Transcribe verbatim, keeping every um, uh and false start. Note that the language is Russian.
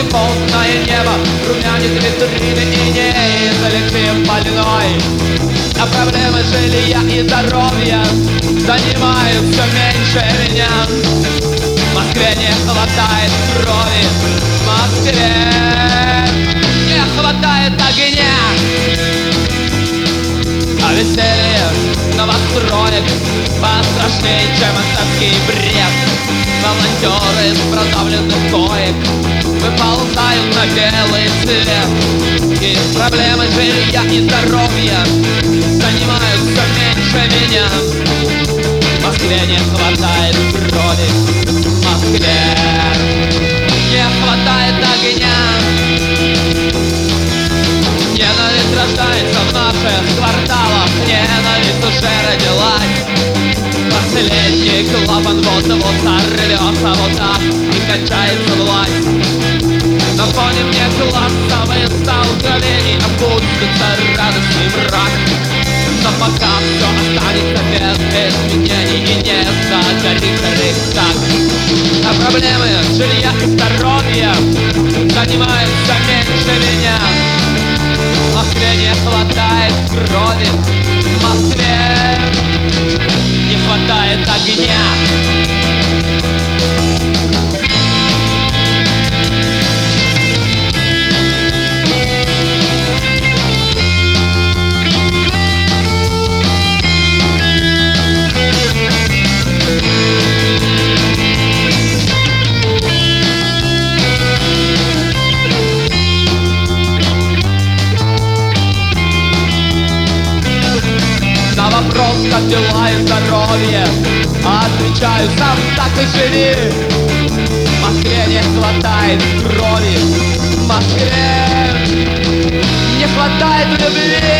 фоне полное небо, румянец витрины и неизлечим больной. А проблемы жилья и здоровья занимают все меньше меня. В Москве не хватает крови, в Москве не хватает огня. А веселье новостроек пострашнее, чем отцовский бред. Волонтеры с продавленных коек выползают на белый свет. И проблемы жилья и здоровья занимают все меньше меня. В Москве не хватает крови, в Москве не хватает огня. Ненависть рождается в наших кварталах, ненависть уже родилась. Последний клапан вот-вот сорвется вот так и кончается власть. На фоне мне классовых столкновений опустится радостный мрак. Но пока все останется без изменений и не загорит рейхстаг. А проблемы жилья и здоровья занимают все меньше меня. В Москве не хватает крови, в Москве не хватает огня. На вопрос, как дела и здоровье, отвечаю сам, так и живи. В Москве не хватает крови, в Москве не хватает любви.